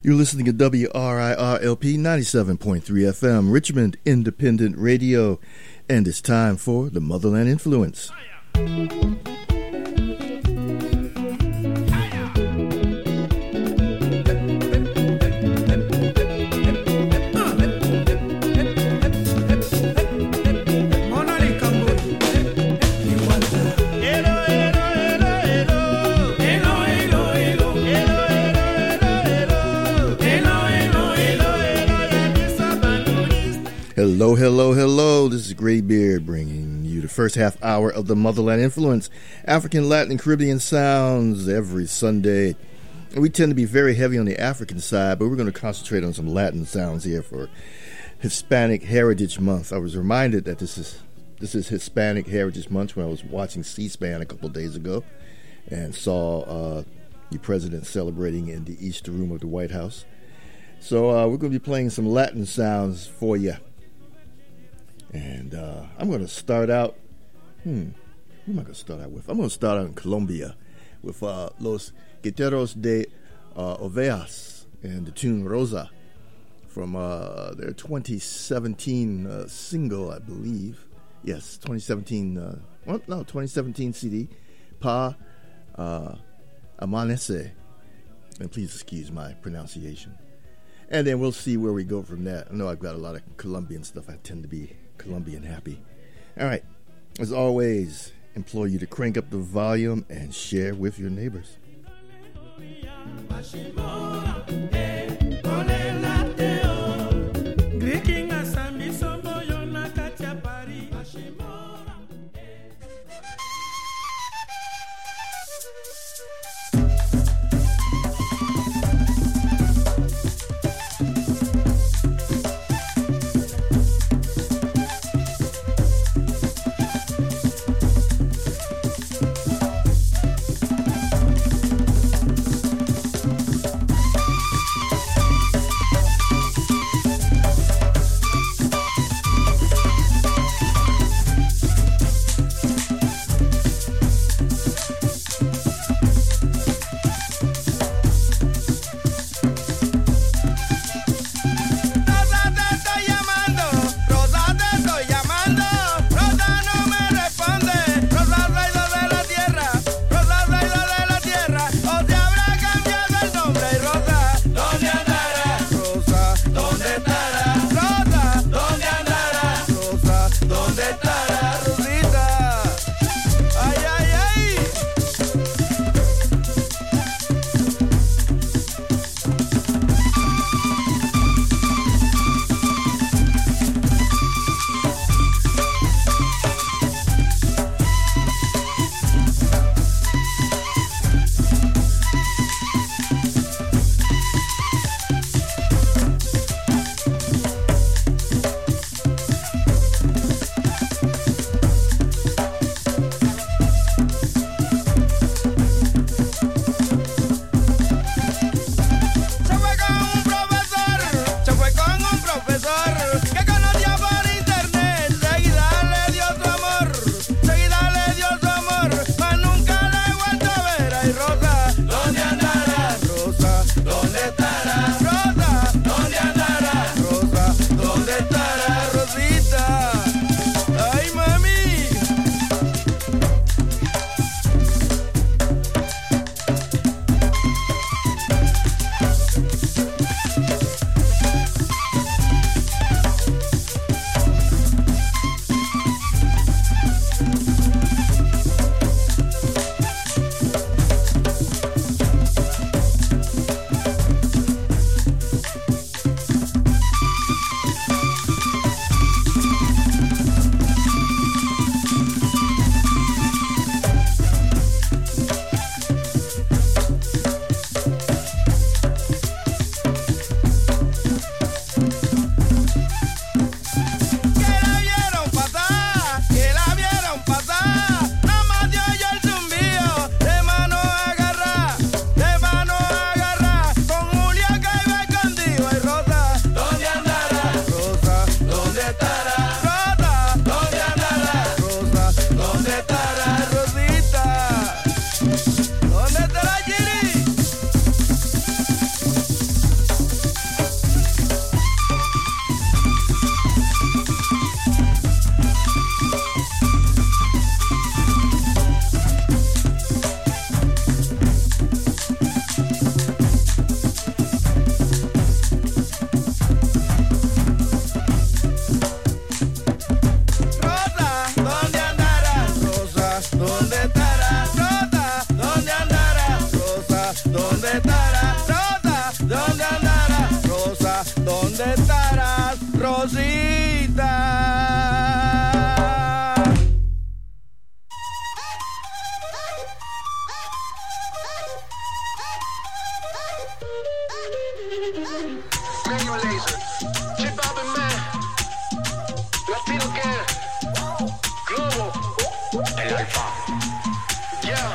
You're listening to WRIRLP 97.3 FM, Richmond Independent Radio, and it's time for the Motherland Influence. Hello, hello, hello. This is Graybeard bringing you the first half hour of the Motherland Influence, African, Latin, and Caribbean sounds every Sunday. And we tend to be very heavy on the African side, but we're going to concentrate on some Latin sounds here for Hispanic Heritage Month. I was reminded that this is Hispanic Heritage Month when I was watching C-SPAN a couple of days ago and saw the president celebrating in the East Room of the White House. So we're going to be playing some Latin sounds for you. And I'm going to start out, who am I going to start out with? I'm going to start out in Colombia with Los Guitarros de Ovejas and the tune Rosa from their 2017 single, I believe. Yes, 2017 CD, Pa Amanece. And please excuse my pronunciation. And then we'll see where we go from that. I know I've got a lot of Colombian stuff. I tend to be Colombian happy. All right. As always, implore you to crank up the volume and share with your neighbors. Tecno Laser, Chip Alvin Man, Latino Gang, Globo, el Alfa. Yeah.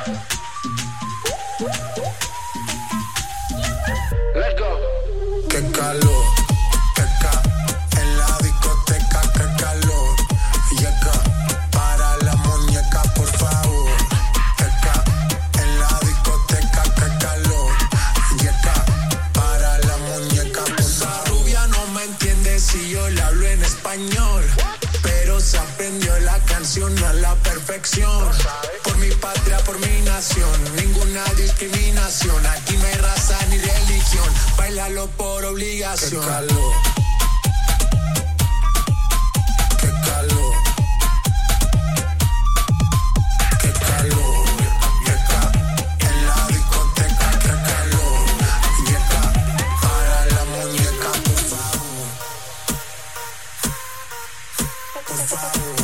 Let's go. Qué calor, en la discoteca, qué calor. Y acá, para la muñeca, por favor. Acá, en la discoteca, qué calor. Y acá, para la muñeca, por favor. Esa rubia no me entiende si yo le hablo en español, pero se aprendió la canción a la perfección. Por mi patria, por mi nación, ninguna discriminación. Aquí no hay raza ni religión, bailalo por obligación. Qué calor, qué calor, qué calor. Y acá, en la discoteca, qué calor. Y acá, para la muñeca, por favor. Por favor.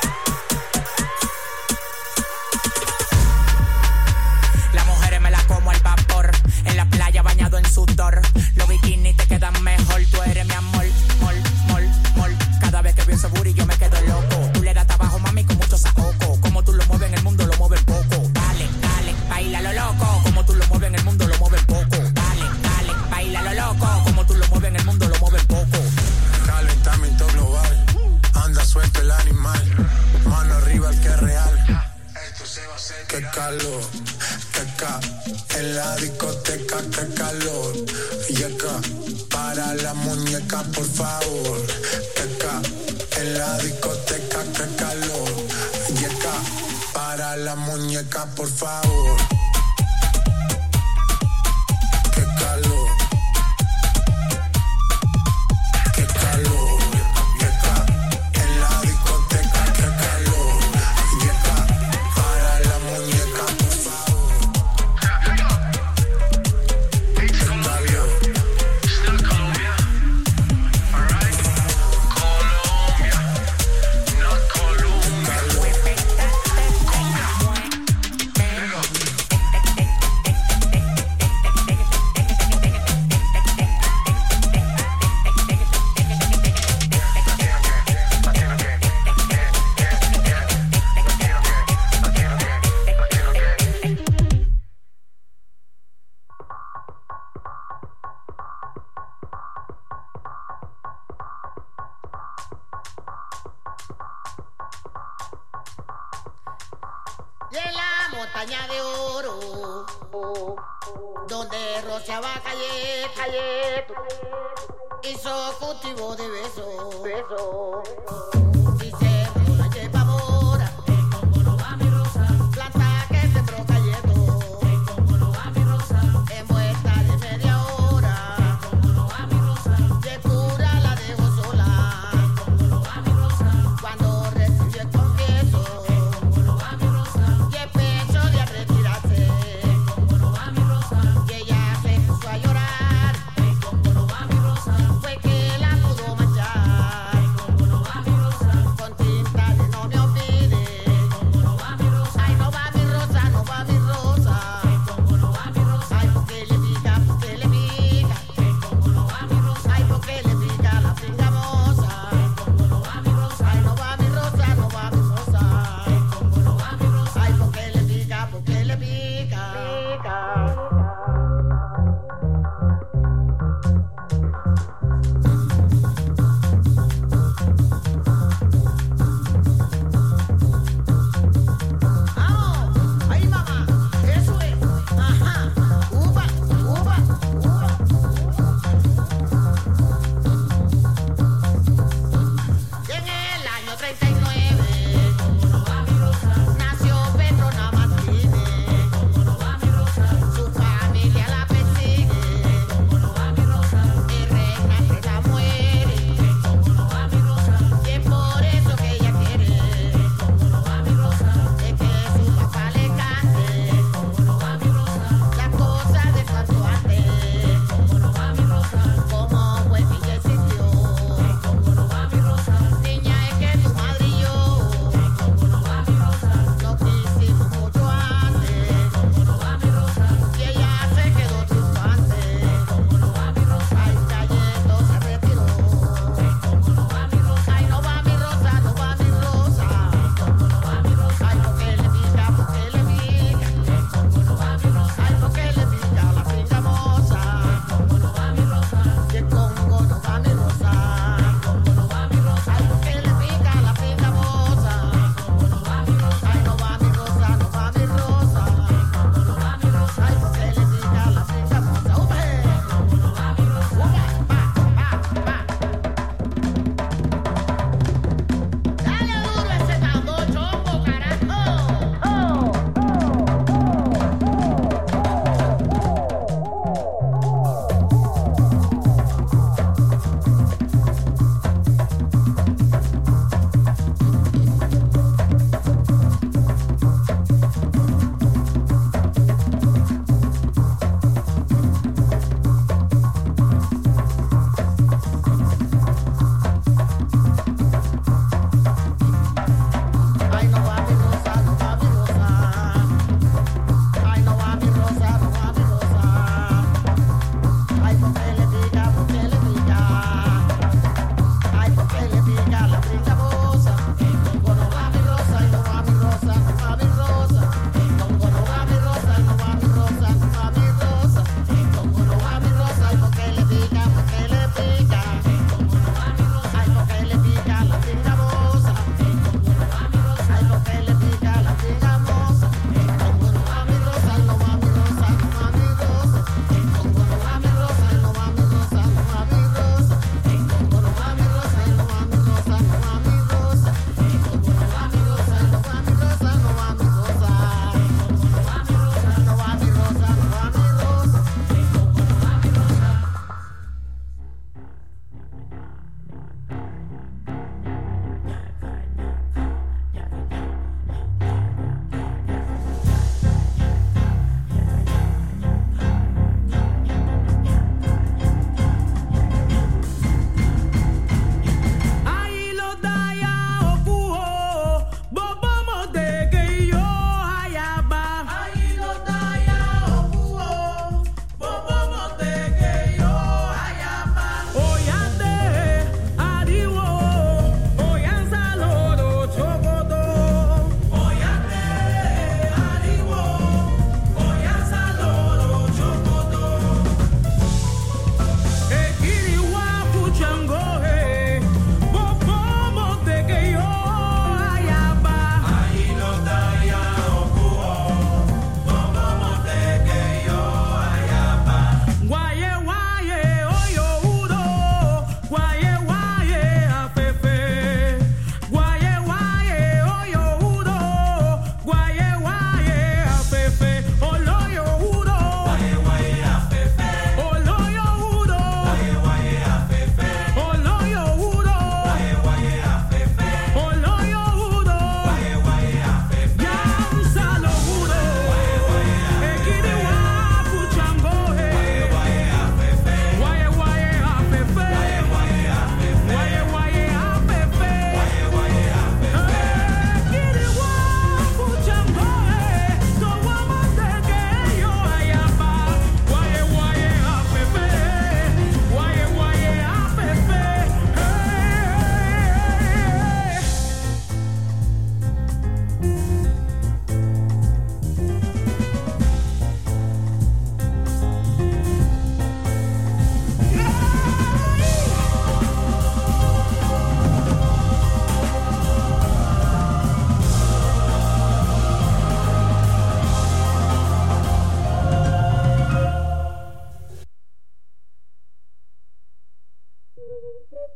Las mujeres me las como al vapor, en la playa bañado en sudor. Los bikinis te quedan mejor, tú eres mi amor, mol, mol, mol. Cada vez que veo ese booty yo me quedo loco. Tú le das trabajo, mami, con mucho saoco. Como tú lo mueves en el mundo, lo mueves poco. Dale, dale, baila lo loco. Como tú lo mueves en el mundo, lo mueves poco. Dale, dale, baila lo loco. Como tú lo mueves en el mundo, lo mueves poco. Calentamiento global, anda suelto el animal. Mano arriba el que es real. Qué calor, que acá, en la discoteca, qué calor. Y acá, para la muñeca, por favor. Que acá, en la discoteca, qué calor. Y acá, para la muñeca, por favor. Qué calor, qué calor. Y acá, en la discoteca, qué calor. Y acá, para la muñeca, por favor. It's Colombia, still Colombia. Alright, Colombia, not Colombia. Y en la montaña de oro, donde rociaba Cayeto, hizo cultivo de besos. Y sembró la yepa mora, planta que sembró Cayeto, en vuelta de media hora, de pura la dejó sola, cuando recibió el confieso. Y el pecho de retirarse, y ella se puso a llorar, fue que la pudo manchar.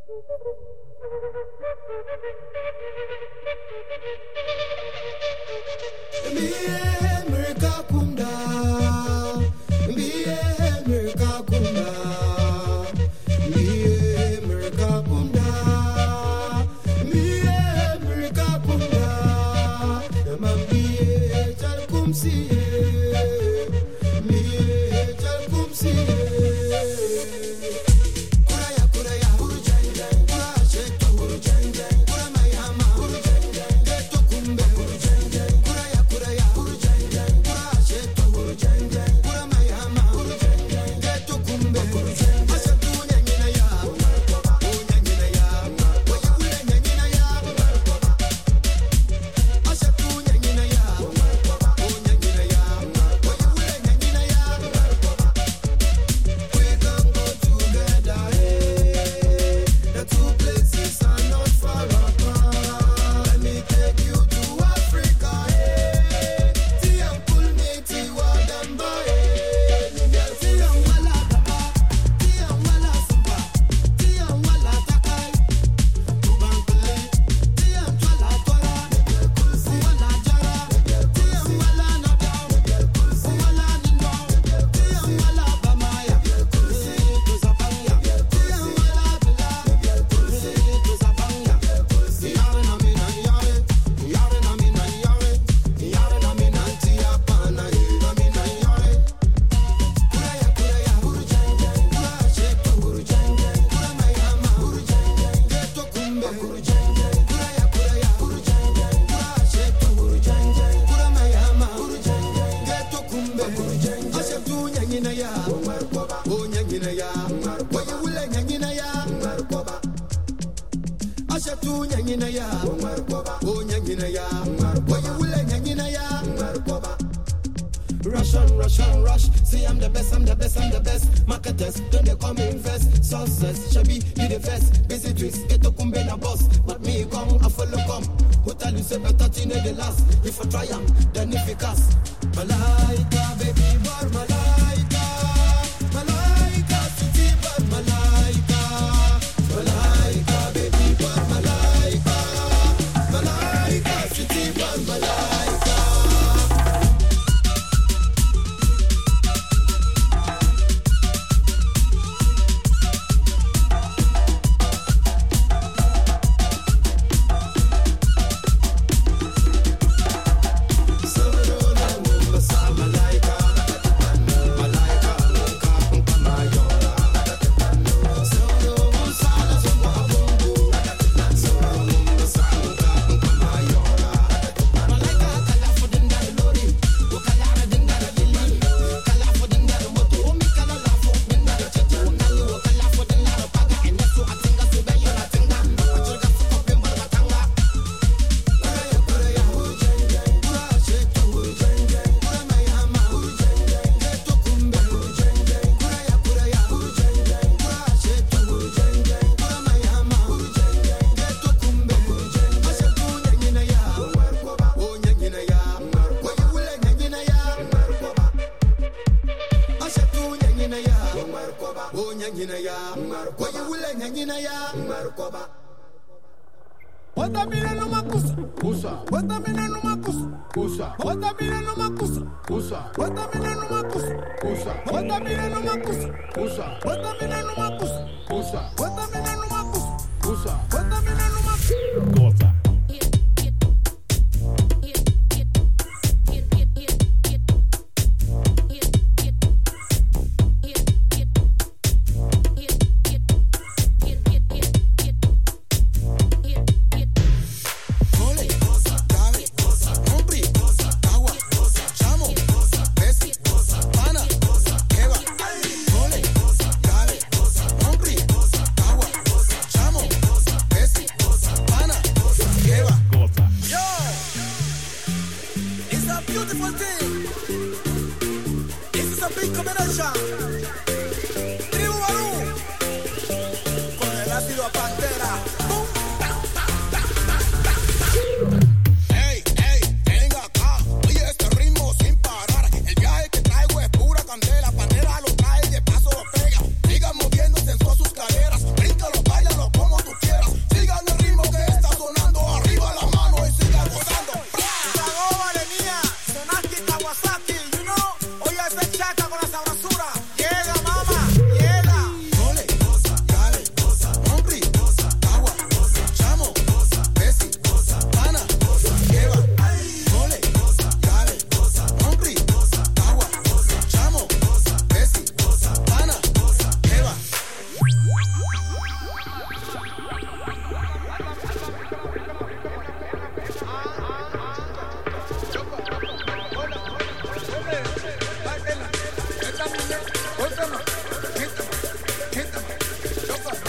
Bríncalo, báilalo como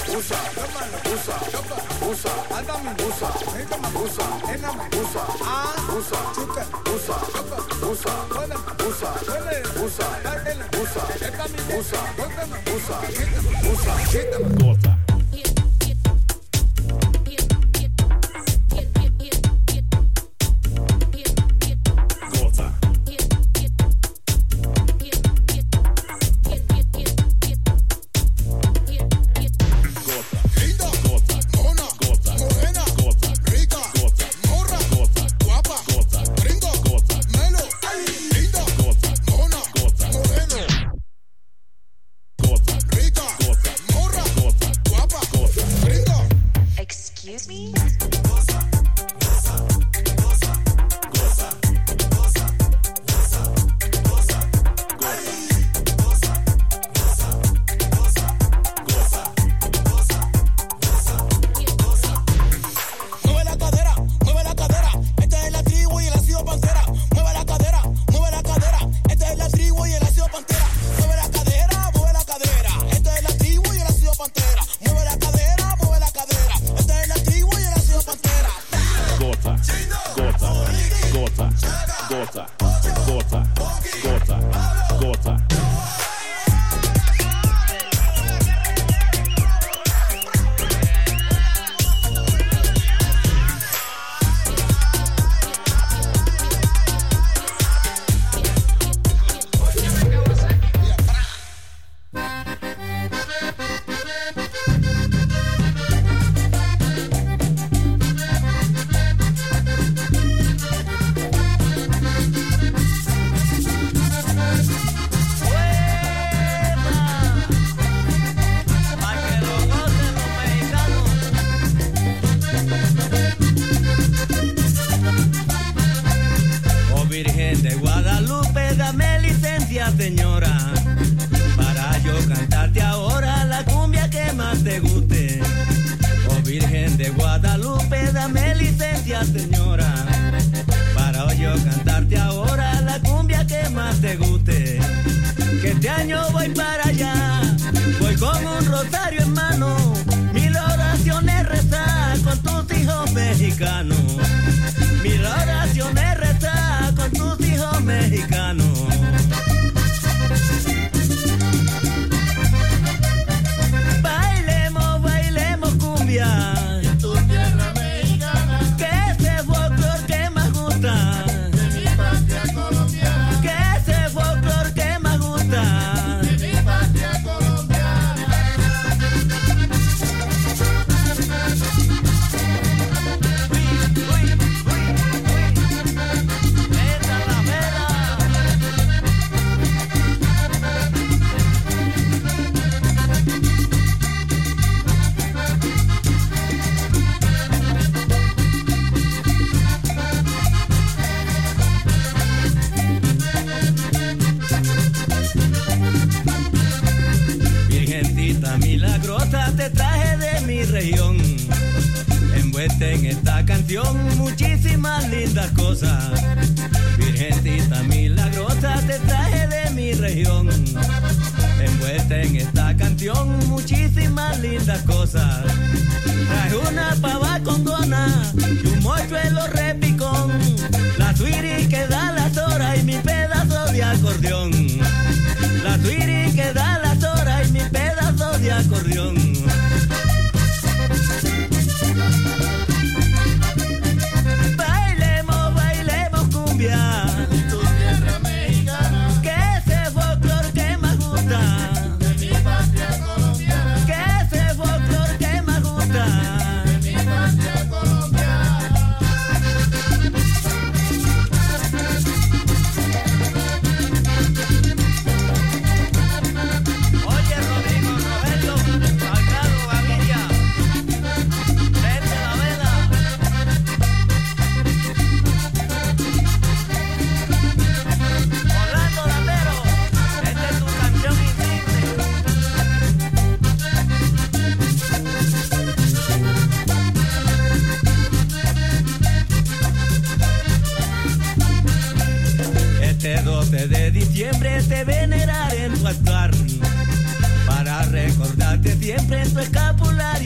12 de diciembre te veneraré en tu altar para recordarte siempre en tu escápula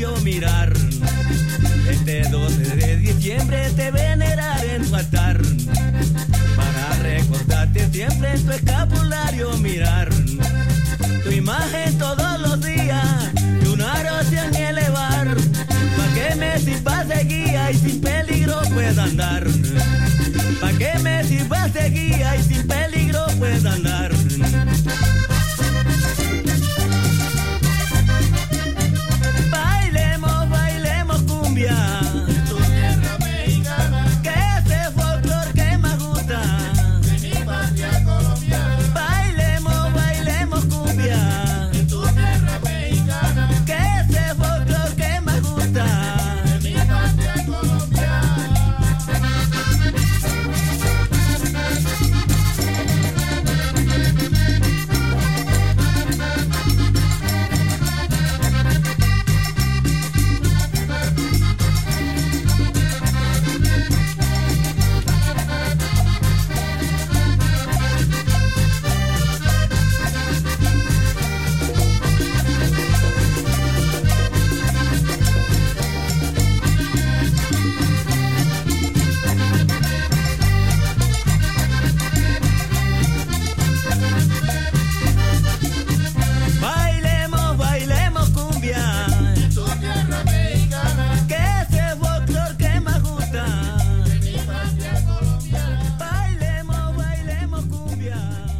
escapulario mirar. Este 12 de diciembre te veneraré en tu altar, para recordarte siempre en tu escapulario mirar. Tu imagen todos los días y una oración elevar, pa' que me sirvas de guía y sin peligro pueda andar. Pa' que me sirvas de guía y sin peligro pueda andar. Bailemos, bailemos cumbia, Tu tierra mexicana, que ese folclor que me gusta. de mi patria colombiana. Bailemos, bailemos cumbia, Tu tierra mexicana, que ese folclor que me gusta. de mi patria colombiana. Bailemos, bailemos cumbia, Tu tierra mexicana, que ese folclor que me gusta. de mi patria colombiana. Bailemos, bailemos cumbia.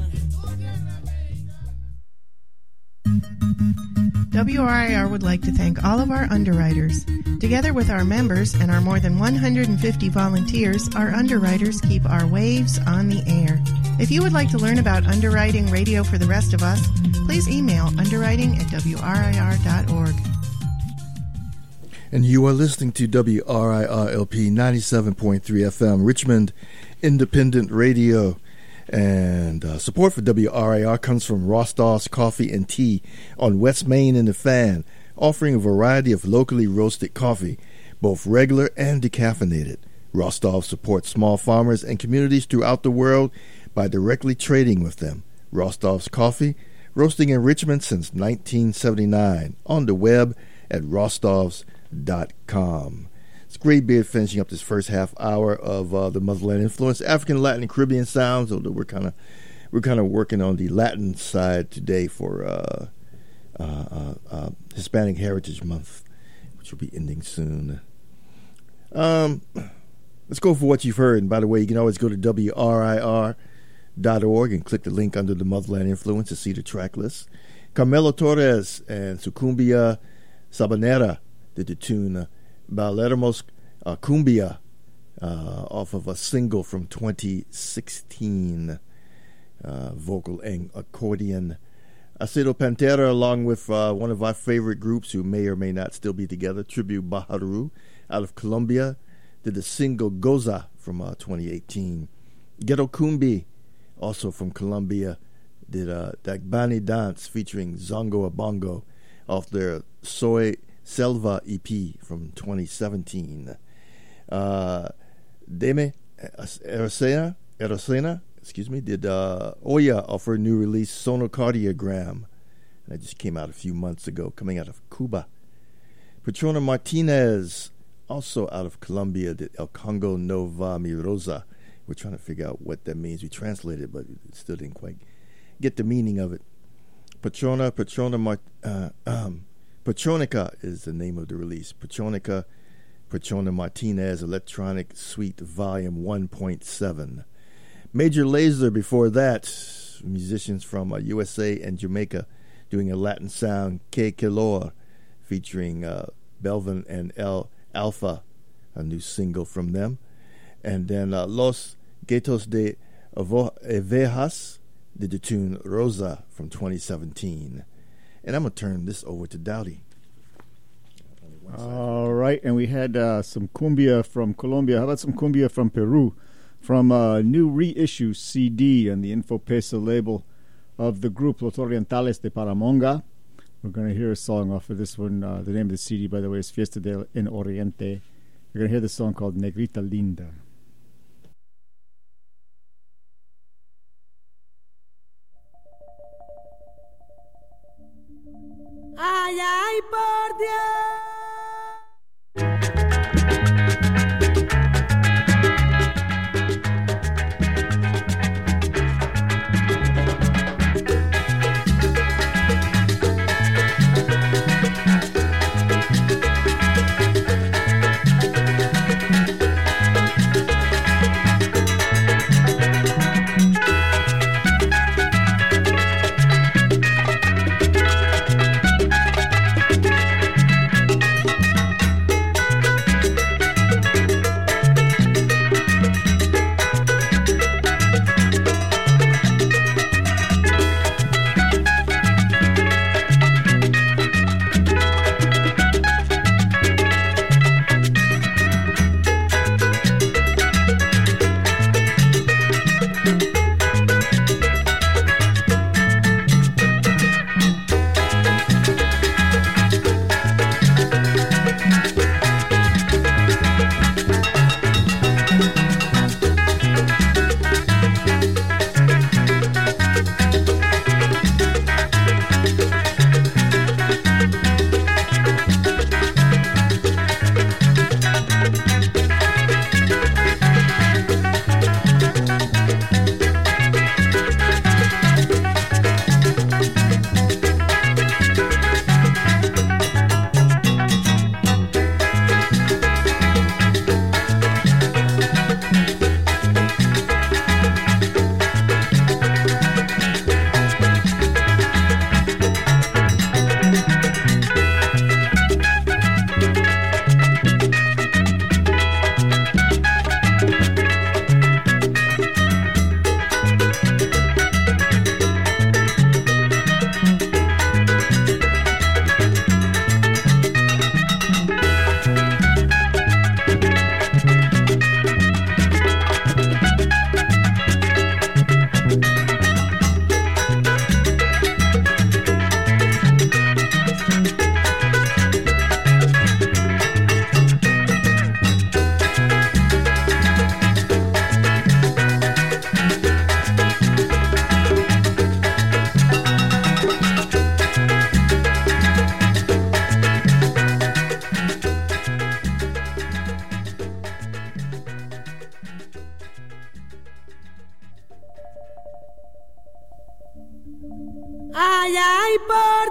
WRIR would like to thank all of our underwriters. Together with our members and our more than 150 volunteers, our underwriters keep our waves on the air. If you would like to learn about underwriting radio for the rest of us, please email underwriting@wrir.org. And you are listening to WRIR-LP 97.3 FM, Richmond Independent Radio. And support for WRIR comes from Rostov's Coffee and Tea on West Main in the Fan, offering a variety of locally roasted coffee, both regular and decaffeinated. Rostov supports small farmers and communities throughout the world by directly trading with them. Rostov's Coffee, roasting in Richmond since 1979, on the web at rostovs.com. It's Graybeard finishing up this first half hour of the Motherland Influence, African, Latin, and Caribbean sounds. Although we're kind of working on the Latin side today for Hispanic Heritage Month, which will be ending soon. Let's go for what you've heard. And by the way, you can always go to WRIR.org and click the link under the Motherland Influence to see the track list. Carmelo Torres and Sucumbia Sabanera did the tune Bailaremos Cumbia off of a single from 2016, vocal and accordion. Aceto Pantera, along with one of our favorite groups who may or may not still be together, Tribute Baharu, out of Colombia, did the single Goza from 2018. Ghetto Kumbi, also from Colombia, did Dagbani Dance featuring Zongo Abongo off their Soy Selva EP from 2017. Deme Erosena, did Oya off her new release Sonocardiogram. That just came out a few months ago, coming out of Cuba. Petrona Martinez, also out of Colombia, did El Congo Nova Mi Rosa. We're trying to figure out what that means. We translated it, but it still didn't quite get the meaning of it. Petronica is the name of the release. Petrona Martinez Electronic Suite Volume 1.7. Major Lazer before that, musicians from USA and Jamaica doing a Latin sound, Que Calor, featuring Belvin and El Alpha, a new single from them. And then Los Gatos de Avejas did the tune Rosa from 2017. And I'm going to turn this over to Dowdy. All right, and we had some cumbia from Colombia. How about some cumbia from Peru? From a new reissue CD on the Infopesa label of the group Los Orientales de Paramonga. We're going to hear a song off of this one. The name of the CD, by the way, is Fiesta del en Oriente. We're going to hear the song called Negrita Linda. Ay, ay, por Dios.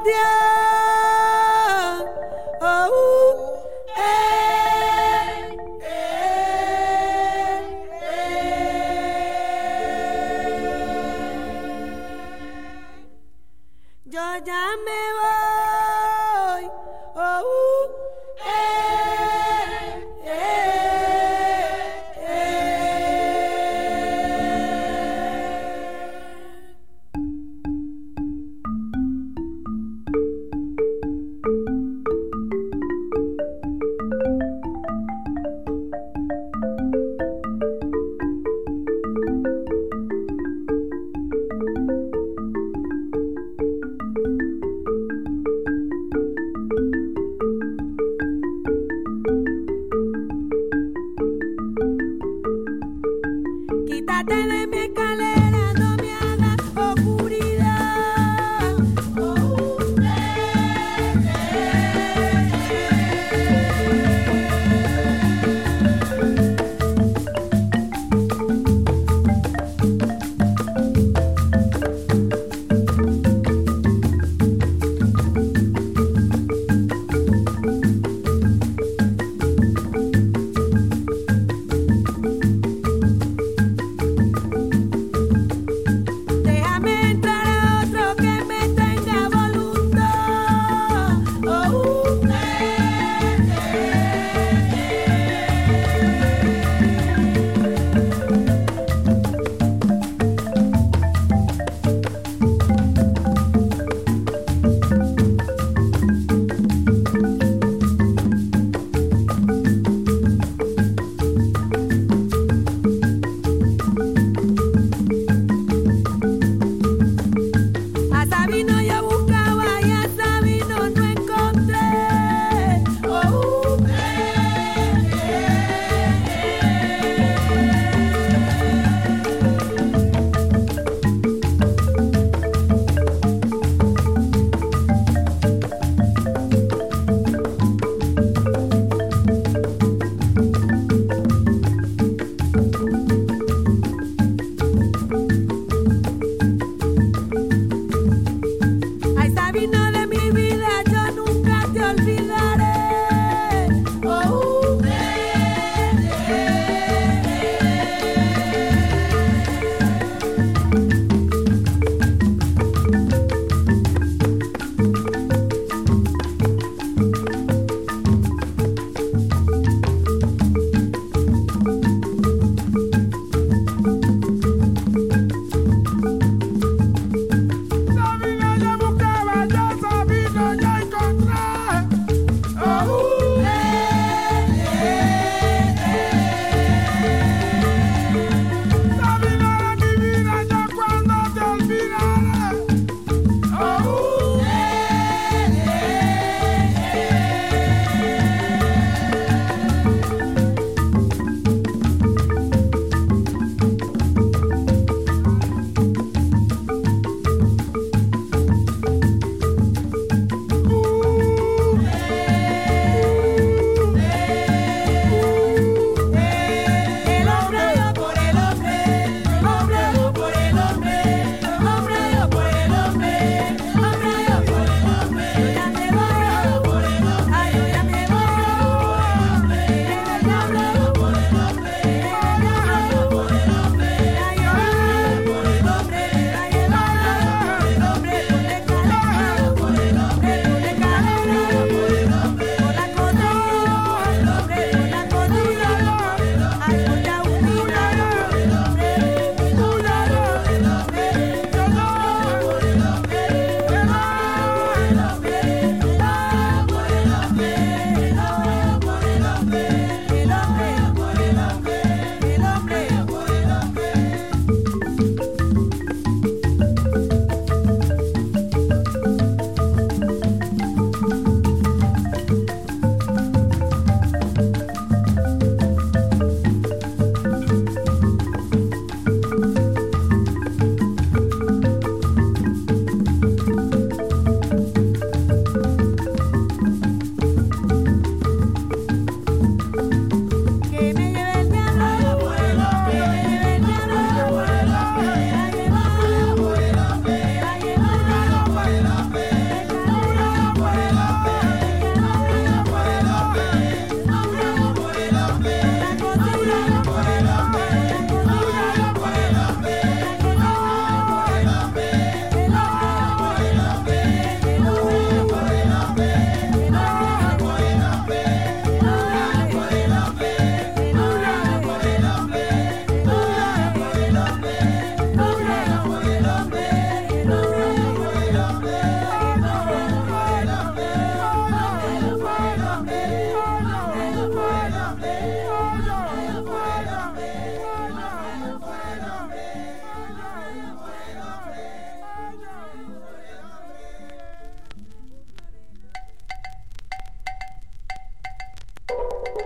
Yo ya me voy.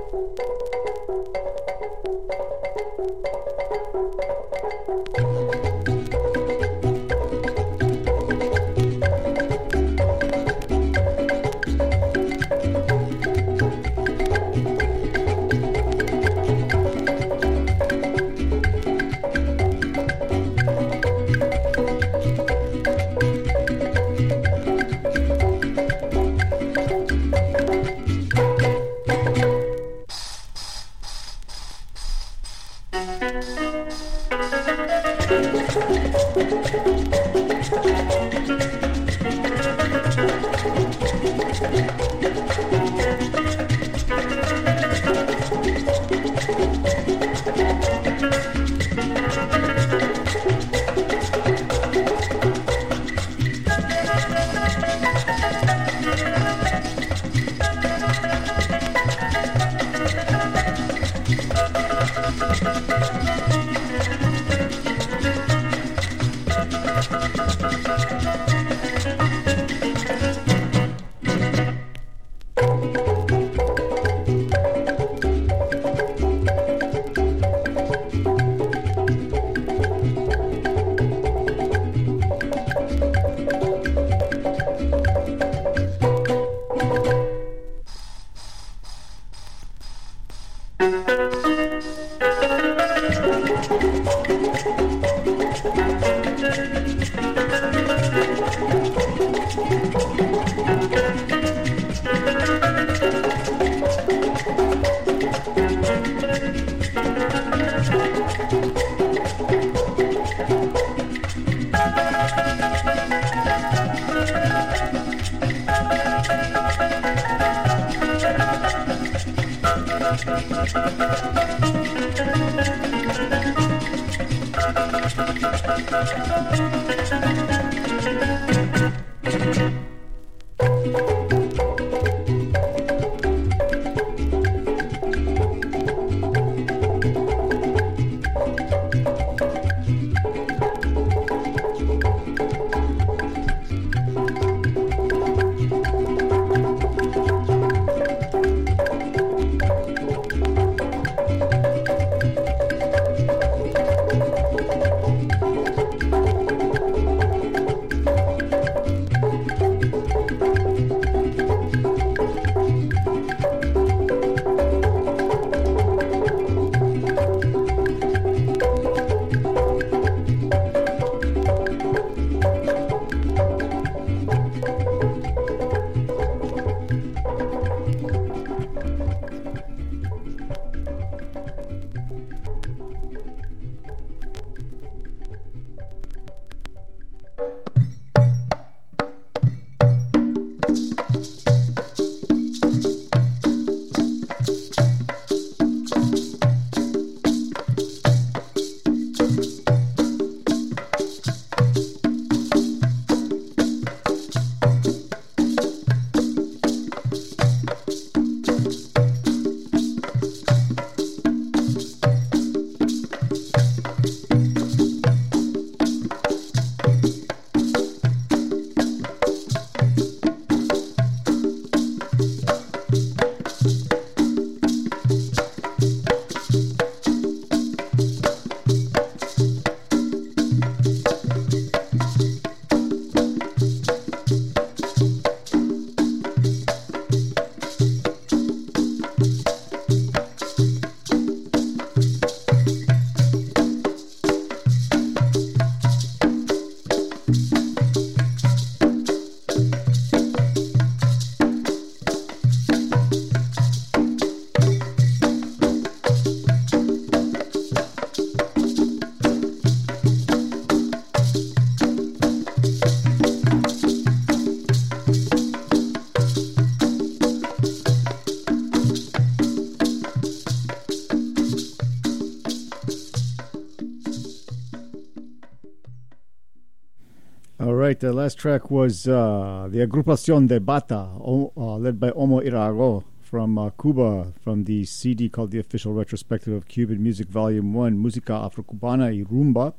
All right, the last track was the Agrupación de Bata, led by Omo Irago from Cuba, from the CD called The Official Retrospective of Cuban Music Volume 1, Música Afrocubana y Rumba.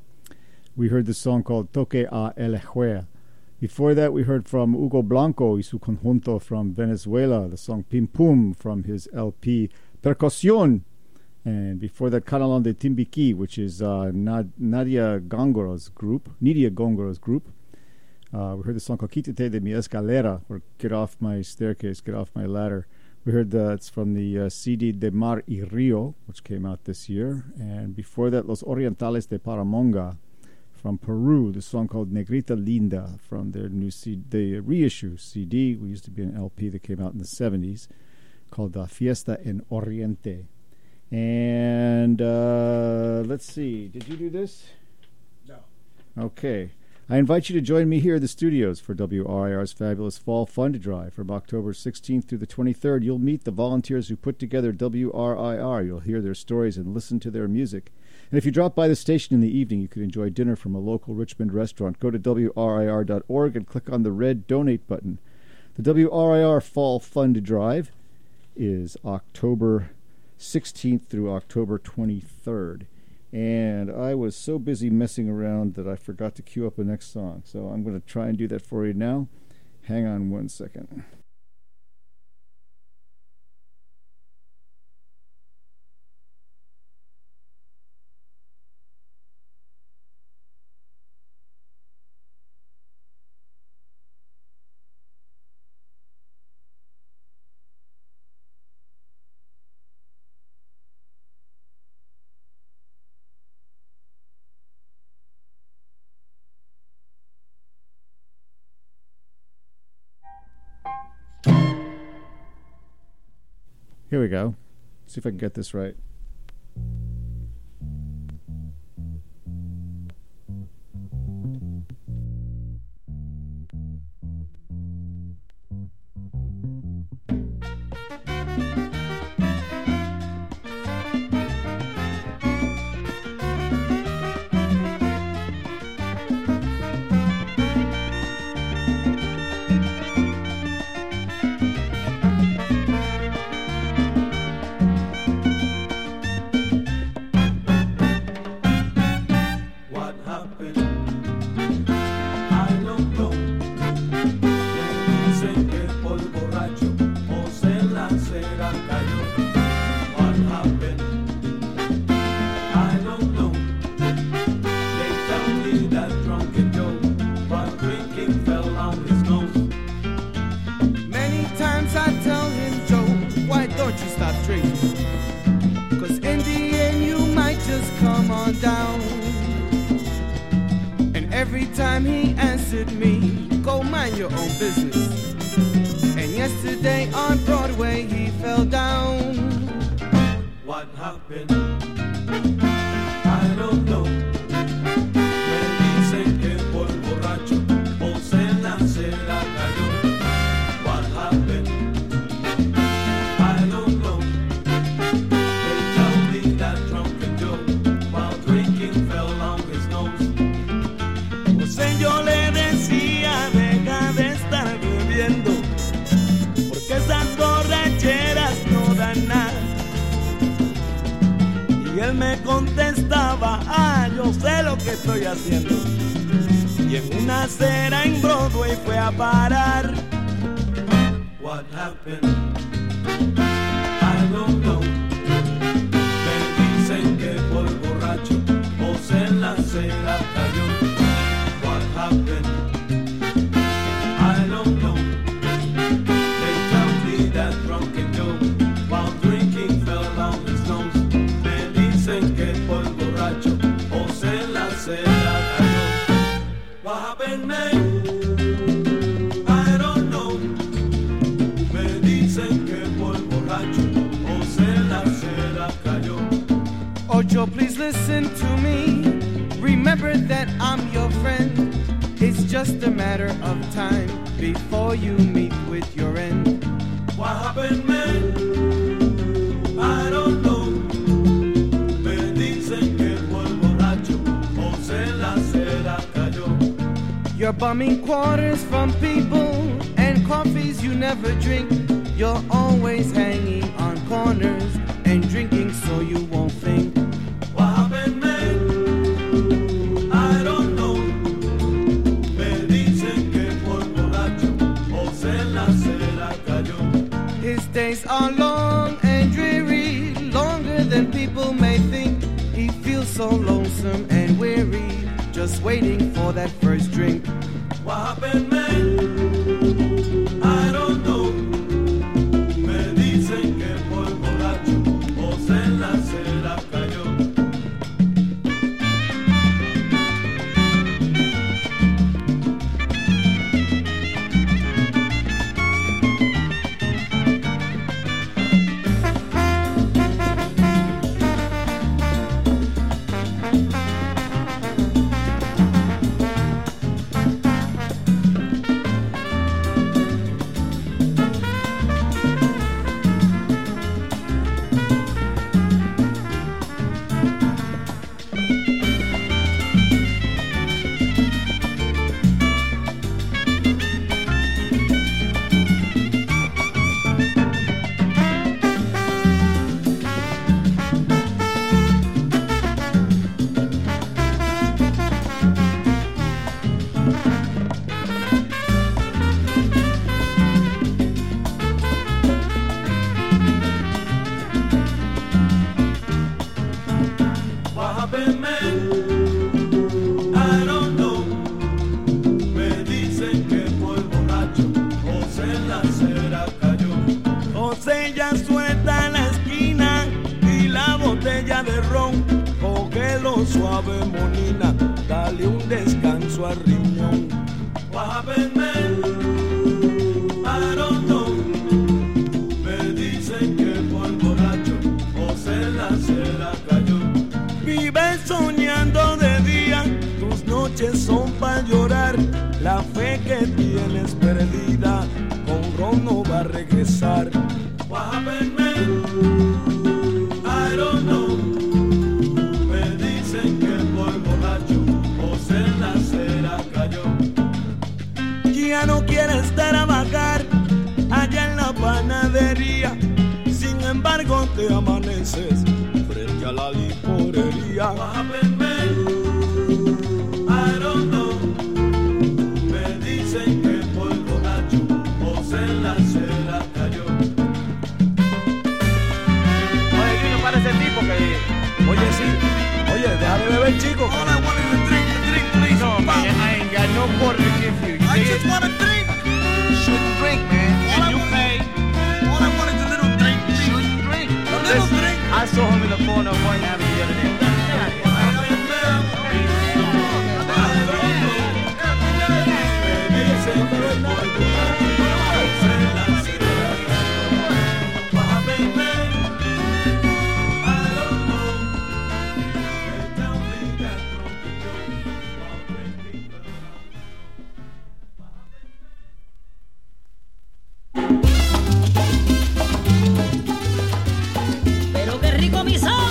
We heard the song called Toque a El Jue. Before that, we heard from Hugo Blanco y su conjunto from Venezuela, the song Pim Pum from his LP Percusión. And before that, Canalón de Timbiquí, which is Nadia Góngора's group. We heard the song called Quítate de mi escalera, or Get Off My Staircase, Get Off My Ladder. We heard it's from the CD de Mar y Río, which came out this year. And before that, Los Orientales de Paramonga from Peru, the song called Negrita Linda from their new the reissue CD. We used to be an LP that came out in the 70s called Fiesta en Oriente. And let's see, did you do this? No. Okay. I invite you to join me here in the studios for WRIR's fabulous Fall Fund Drive. From October 16th through the 23rd, you'll meet the volunteers who put together WRIR. You'll hear their stories and listen to their music. And if you drop by the station in the evening, you can enjoy dinner from a local Richmond restaurant. Go to WRIR.org and click on the red Donate button. The WRIR Fall Fund Drive is October 16th through October 23rd. And I was so busy messing around that I forgot to queue up the next song. So I'm going to try and do that for you now. Hang on one second. Here we go. See if I can get this right. Ocho, please listen to me. Remember that I'm your friend. It's just a matter of time before you meet with your end. What happened, man? I don't know. Me dicen que el borracho José la Cera cayó. You're bumming quarters from people and coffees you never drink. You're always hanging on corners and drinking so you won't think. What happened, man? I don't know. Me dicen que por borracho José la Cera cayó. His days are long and dreary. people may think he feels so lonesome and weary, just waiting for that first drink. What happened, man? I don't know. Me dicen que por borracho o se la cayó. Suave monina, dale un descanso al riñón. What happened, man? I don't know. Me dicen que por borracho o se la cayó. Vives soñando de día, tus noches son para llorar. La fe que tienes perdida, con ron no va a regresar. What happened, man? I don't know. Ya no quiere estar a bajar allá en la panadería, sin embargo te amaneces frente a la licorería. What happened, man? I don't know. Me dicen que por borracho o se la cayó. Oye, Guino, para ese tipo que... Oye, sí. Oye, deja de beber, chico. All I want is a drink, please. No, man, I ain't got no quarter to give you. I just want a drink. You shouldn't drink, man. And you pay. All I want is a little drink, You please. shouldn't drink. A little drink. I saw him in the corner of One Avenue the other day. Pero qué rico mi son.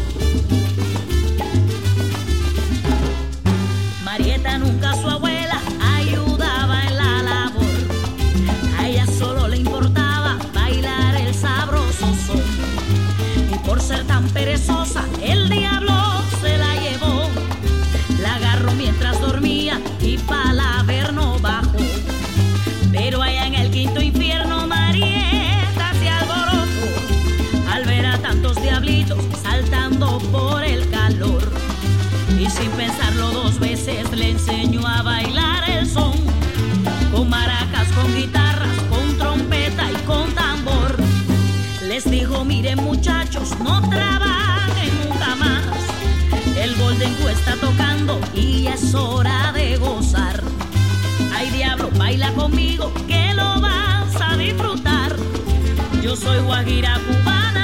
Marieta nunca su abuela ayudaba en la labor. A ella solo le importaba bailar el sabroso son. Y por ser tan perezosa, el diablo se la llevó. La agarró mientras dormía y pa' la ver no bajó. Pero allá en el quinto infierno Marieta se alborotó al ver a tantos diablitos saltando por el calor. Y sin pensarlo dos veces le enseñó a bailar el son, con maracas, con guitarras, con trompeta y con tambor. Les dijo, miren muchachos, no trabajen nunca más. El Golden Q está tocando y es hora de gozar. Ay diablo, baila conmigo que lo vas a disfrutar. Yo soy guajira cubana.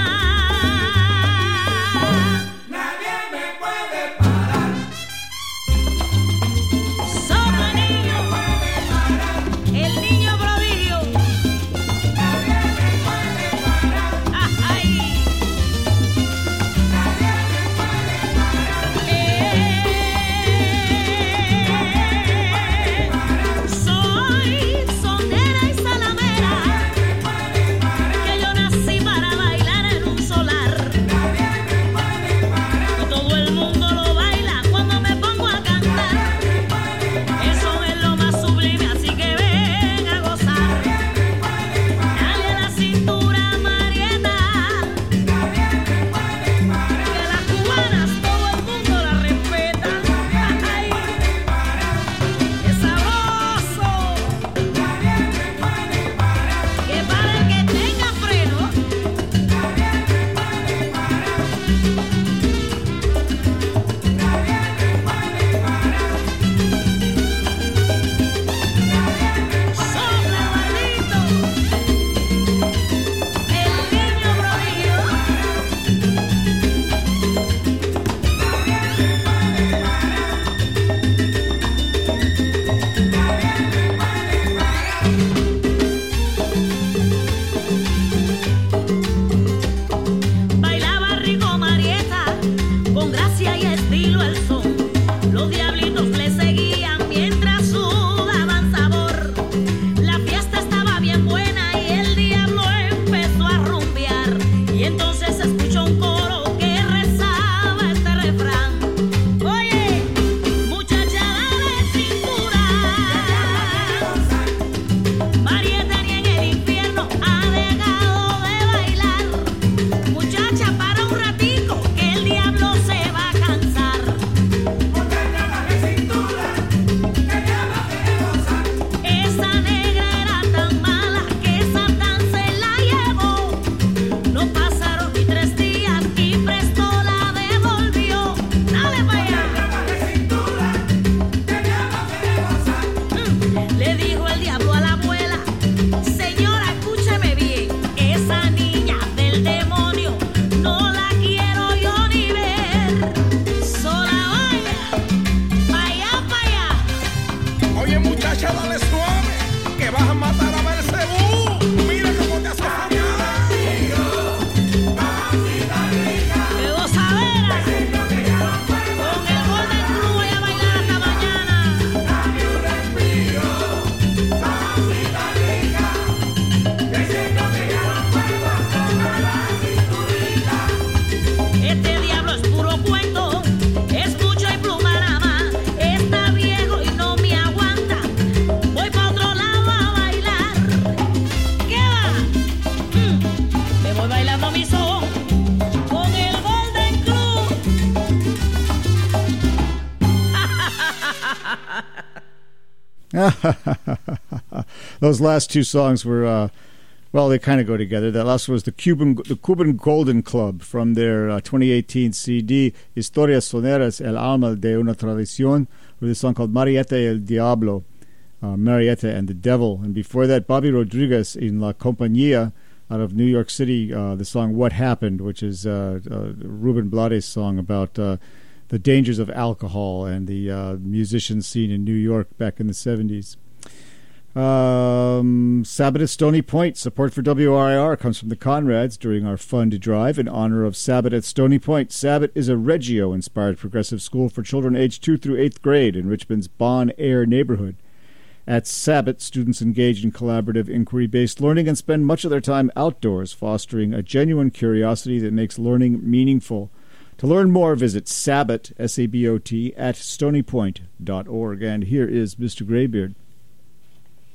Nadie me puede parar. Sopla niño, el niño prodigio. Nadie me puede parar. Ay. Nadie me puede parar. Soy sonera y salamera, que yo nací para bailar. bailando mi son con el Golden Club. Those last two songs were, well, they kind of go together. That last one was the Cuban Golden Club from their 2018 CD, Historias Soneras, El Alma de una Tradición, with a song called Marietta y el Diablo, Marietta and the Devil. And before that, Bobby Rodriguez in La Compañía out of New York City, the song What Happened, which is Ruben Blades' song about the dangers of alcohol and the musician scene in New York back in the 70s. Sabbath at Stony Point. Support for WRIR comes from the Conrads during our Fund Drive in honor of Sabbath at Stony Point. Sabbath is a Reggio-inspired progressive school for children aged 2 through 8th grade in Richmond's Bon Air neighborhood. At Sabbath, students engage in collaborative, inquiry-based learning and spend much of their time outdoors, fostering a genuine curiosity that makes learning meaningful. To learn more, visit Sabbath, S-A-B-O-T, at stonypoint.org. And here is Mr. Graybeard.